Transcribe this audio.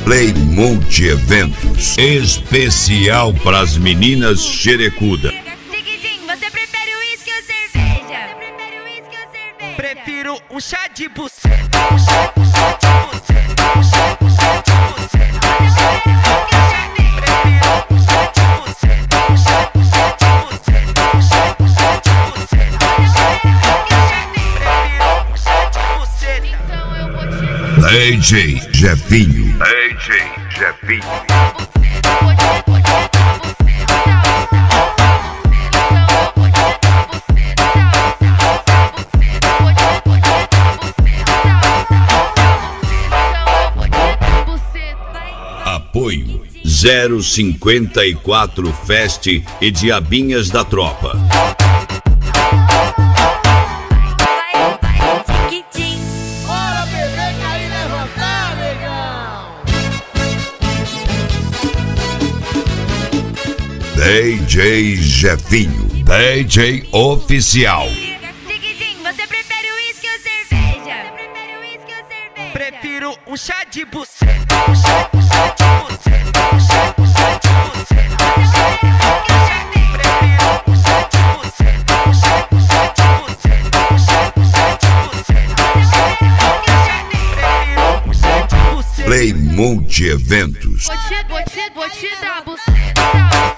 Play Multi Eventos. Especial pras meninas xerecuda. Você prefere uísque ou cerveja? Prefiro um chá de buceta. Um chá de buceta. Um chá de buceta. DJ Jefinho. DJ Jefinho. Apoio 054 Fest e Diabinhas da Tropa. DJ Jefinho, DJ oficial. Você prefere uísque ou cerveja? Prefiro um chá de buceta. Um chá de buceta. Um chá de buceta. Prefiro um chá de buceta. Um chá de buceta. Um chá de buceta. Play Multi Eventos. Vou te dar buceta.